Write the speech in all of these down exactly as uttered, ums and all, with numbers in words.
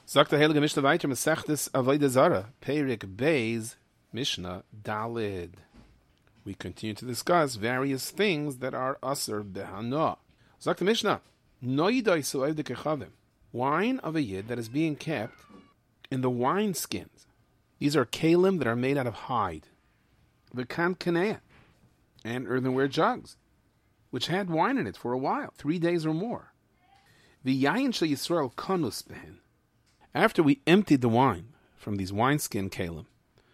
Sagt der Heilige Mishnah weiter, Mesechtes Avodah Zarah, Perik Beis, Mishnah Dalid. We continue to discuss various things that are Aser Behana. Sagt the Mishnah, Noidai Su'ev de Kechavim, wine of a Yid that is being kept in the wine skins. These are kalim that are made out of hide. V'kan kaneh, and earthenware jugs, which had wine in it for a while, three days or more. V'yayin shel Yisrael kanus behen. After we emptied the wine from these wineskin kalim,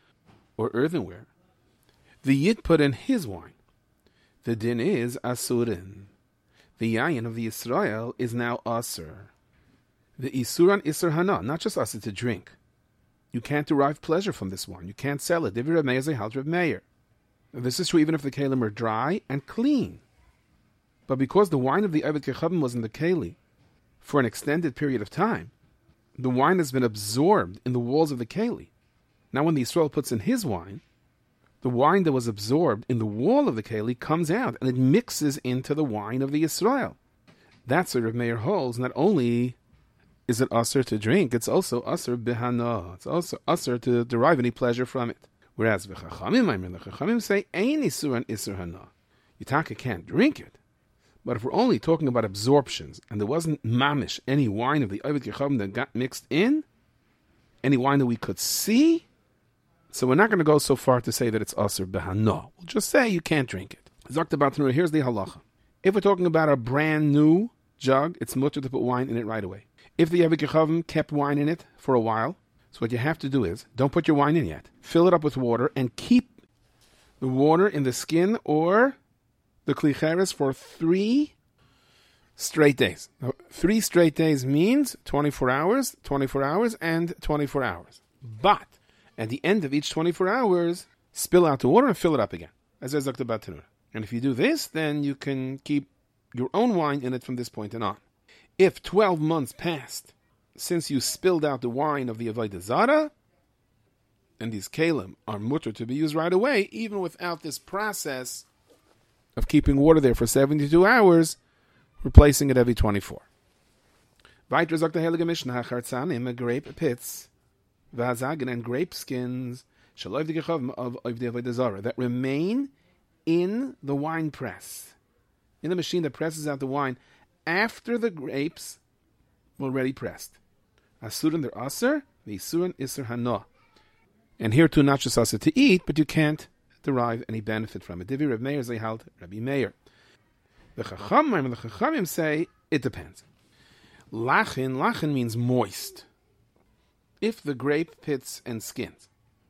or earthenware, the Yid put in his wine. The din is asurin. The yayin of the Yisrael is now asur. The isuran isur hana, not just asur to drink. You can't derive pleasure from this wine. You can't sell it. Divrei Reb Meir zehal Reb Meir. This is true even if the kalim are dry and clean. But because the wine of the Eved Kechavim was in the keli for an extended period of time, the wine has been absorbed in the walls of the keli. Now when the Yisrael puts in his wine, the wine that was absorbed in the wall of the keli comes out and it mixes into the wine of the Yisrael. That's what Reb Meir holds. Not only is it asur to drink, it's also asur behana. It's also asur to derive any pleasure from it. Whereas the Chachamim, the Chachamim say, Ein isuran isur hana. Yitaka can't drink it. But if we're only talking about absorptions, and there wasn't mamish, any wine of the Eved Kechavim that got mixed in, any wine that we could see, so we're not going to go so far to say that it's asur behana. We'll just say you can't drink it. Zakt about Tanura, here's the halacha. If we're talking about a brand new jug, it's mutter to put wine in it right away. If the Eved Kechavim kept wine in it for a while, so what you have to do is, don't put your wine in yet. Fill it up with water and keep the water in the skin or the klicheres for three straight days. Now, three straight days means twenty-four hours, twenty-four hours, and twenty-four hours. But at the end of each twenty-four hours, spill out the water and fill it up again. As I talked about Tanura. And if you do this, then you can keep your own wine in it from this point on. If twelve months passed since you spilled out the wine of the Avodah Zarah, and these kalim are mutter to be used right away, even without this process of keeping water there for seventy-two hours, replacing it every twenty-four. Weiter sagt der Heilige Mishnah, Hachartzanim, grape pits, Vazagen, and grape skins, Shaloiv the Kechavim of the Avodah Zarah, that remain in the wine press, in the machine that presses out the wine after the grapes were already pressed. Asurin they're aser, the isurin isur hana. And here too, not just aser to eat, but you can't derive any benefit from it. Divrei Reb Meir zehal Rabbi Meir. The Chachamim and the Chachamim say it depends. Lachin, lachin means moist. If the grape pits and skins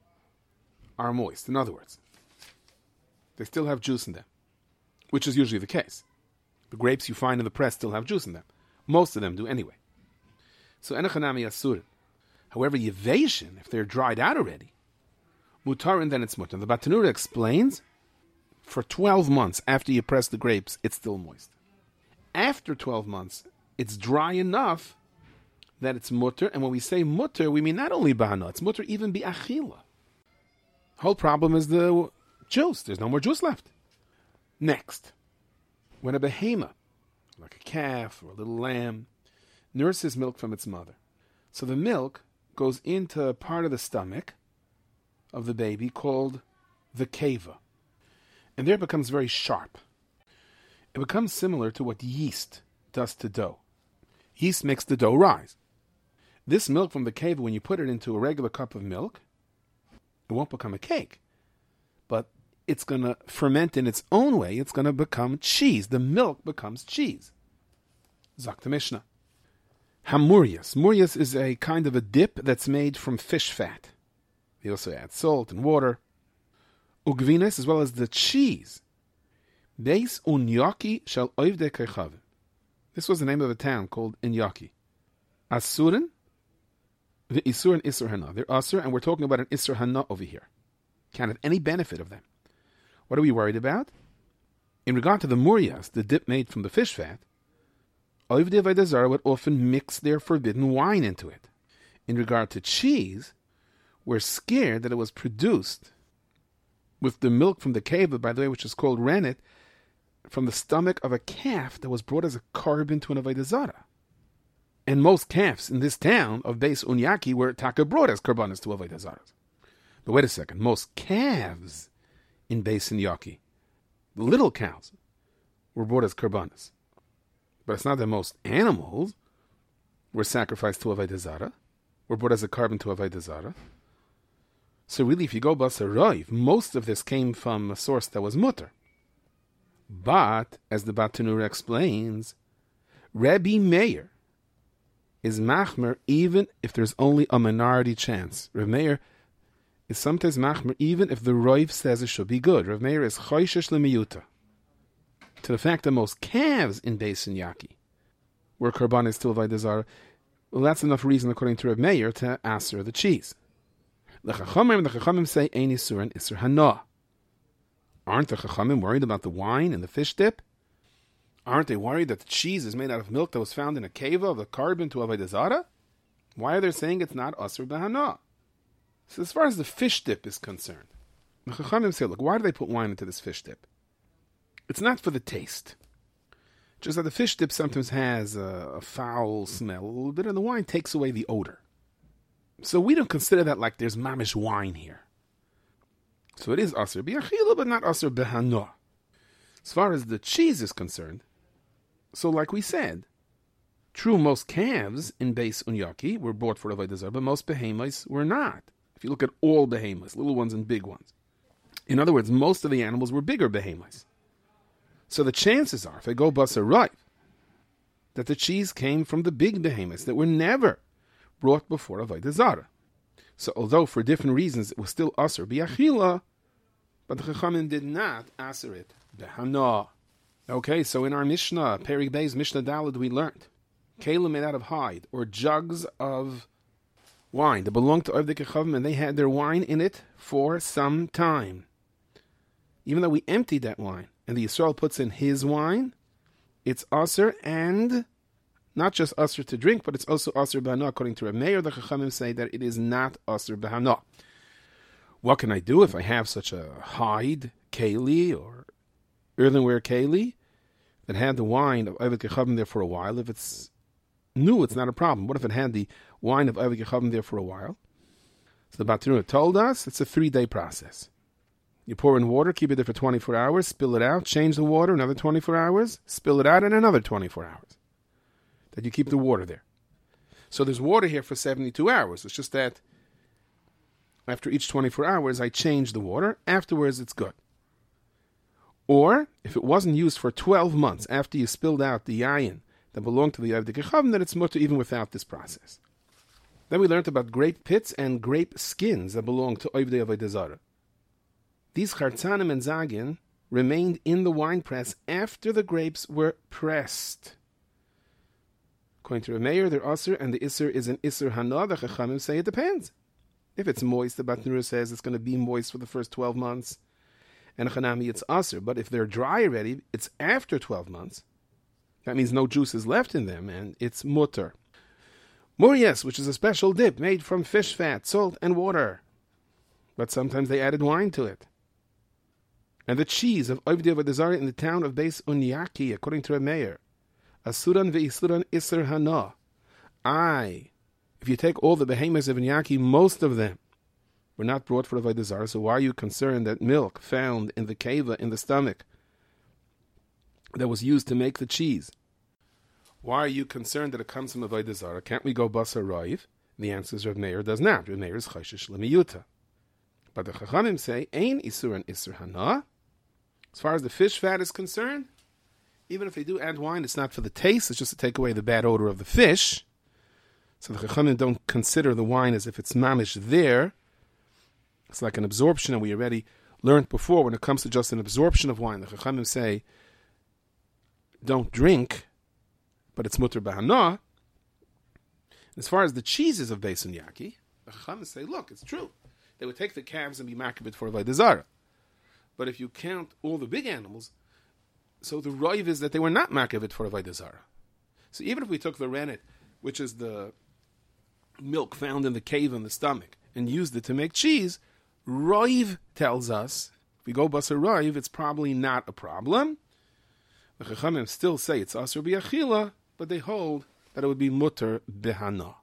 are moist, in other words, they still have juice in them, which is usually the case. The grapes you find in the press still have juice in them. Most of them do anyway. So enechanami asurin. However, yeveshin, if they're dried out already, mutarin, then it's mutar. The Batanura explains, for twelve months after you press the grapes, it's still moist. After twelve months, it's dry enough that it's mutar. And when we say mutar, we mean not only bahana, it's mutar even bi achila. Whole problem is the juice. There's no more juice left. Next, when a behemoth, like a calf or a little lamb, nurses milk from its mother, so the milk goes into a part of the stomach of the baby called the keva. And there it becomes very sharp. It becomes similar to what yeast does to dough. Yeast makes the dough rise. This milk from the keva, when you put it into a regular cup of milk, it won't become a cake. But it's going to ferment in its own way. It's going to become cheese. The milk becomes cheese. Zakt Mishnah. Hamurias. Murias is a kind of a dip that's made from fish fat. They also add salt and water. Ugvinas, as well as the cheese. Beis Unyaki shel Oivdei Kechavim. This was the name of a town called Inyaki. Asurin, the Isur and Isur Hana. They're Asur, and we're talking about an Isur Hana over here. Can't have any benefit of them. What are we worried about? In regard to the Murias, the dip made from the fish fat, Oivdei Avodah Zarah would often mix their forbidden wine into it. In regard to cheese, we're scared that it was produced with the milk from the keva, by the way, which is called rennet, from the stomach of a calf that was brought as a carbon to an Avodah Zarah. And most calves in this town of Beis Unyaki were taka brought as karbanis to Avodah Zarah. But wait a second, most calves in Beis Unyaki, the little cows, were brought as karbanis. But it's not that most animals were sacrificed to Avodah Zarah, were brought as a carbon to Avodah Zarah. So really, if you go Basar Roiv, most of this came from a source that was mutter. But, as the Batanura explains, Rabbi Meir is machmer even if there's only a minority chance. Rav Meir is sometimes machmer even if the Roiv says it should be good. Rav Meir is choishesh lemiyuta. To the fact that most calves in Beis Unyaki were karbanis to Avodah Zarah, well, that's enough reason, according to Rav Meir, to aser the cheese. The Chachamim, the Chachamim say, Ein Isur and Isur Hana. Aren't the Chachamim worried about the wine and the fish dip? Aren't they worried that the cheese is made out of milk that was found in a cave of the carbon to Avodah Zarah? Why are they saying it's not Asur B'Hana? So as far as the fish dip is concerned, the Chachamim say, look, why do they put wine into this fish dip? It's not for the taste. Just that the fish dip sometimes has a, a foul smell a little bit, and the wine takes away the odor. So we don't consider that like there's mamish wine here. So it is Asur B'Achila, but not Asur B'Hana. As far as the cheese is concerned, so like we said, true, most calves in Beis Unyaki were bought for Avodah Zarah, but most behemoths were not. If you look at all behemoths, little ones and big ones. In other words, most of the animals were bigger behemoths. So the chances are, if I go Basar right, that the cheese came from the big behemoths that were never brought before Avodah Zarah. So although for different reasons it was still Asur B'Achila, but the Chachamim did not Asur it B'Hana. Okay, so in our Mishnah, Perik Beis Mishnah Daled, we learned Kalim made out of hide, or jugs of wine that belonged to Ovdei Kechavim, and they had their wine in it for some time. Even though we emptied that wine, and the Yisrael puts in his wine, it's Asur, and not just Asur to drink, but it's also Asur B'Hana. According to Rav Meir, the Chachamim say that it is not Asur B'Hana. What can I do if I have such a hide keli or earthenware keli that had the wine of Ovdei Kechavim there for a while? If it's new, it's not a problem. What if it had the wine of Ovdei Kechavim there for a while? So the Batanura told us it's a three-day process. You pour in water, keep it there for twenty-four hours, spill it out, change the water, another twenty-four hours, spill it out, and another twenty-four hours. That you keep the water there. So there's water here for seventy-two hours. It's just that after each twenty-four hours, I change the water. Afterwards, it's good. Or, if it wasn't used for twelve months after you spilled out the yayin that belonged to the Ovdei Kechavim, then it's mutter even without this process. Then we learned about grape pits and grape skins that belong to Ovdei Avodah Zarah. These chartzanim and zagin remained in the wine press after the grapes were pressed. According to Rav Meir, they're Asur, and the Isur is an Isur Hana. The Chachamim say it depends. If it's moist, the Batanura says it's going to be moist for the first twelve months, and Chanami, it's Asur. But if they're dry already, it's after twelve months. That means no juice is left in them, and it's mutter. Murias, which is a special dip made from fish fat, salt, and water. But sometimes they added wine to it. And the cheese of Ovdei Avodah Zarah in the town of Beis Unyaki, according to Rav Meir, Asuran ve'isuran Isur Hana. Aye, if you take all the behemoths of Unyaki, most of them were not brought for Avodah Zarah, so why are you concerned that milk found in the keva, in the stomach, that was used to make the cheese, why are you concerned that it comes from Avodah Zarah? Can't we go Basar Roiv? The answer is Rav Meir does not. Rav Meir is Choshesh Lemiyuta. But the Chachamim say, Ein Isur and Isur Hana. As far as the fish fat is concerned, even if they do add wine, it's not for the taste, it's just to take away the bad odor of the fish. So the Chachamim don't consider the wine as if it's mamish there. It's like an absorption, and we already learned before, when it comes to just an absorption of wine, the Chachamim say, don't drink, but it's mutter b'hana. As far as the cheeses of Beis Unyaki, the Chachamim say, look, it's true. They would take the calves and be makabit for Avodah Zarah. But if you count all the big animals, so the roiv is that they were not makabit for Avodah Zarah. So even if we took the rennet, which is the milk found in the cave in the stomach, and used it to make cheese, roiv tells us, if we go basar roiv, it's probably not a problem. The Chachamim still say it's Asur B'Achila, but they hold that it would be mutter behana.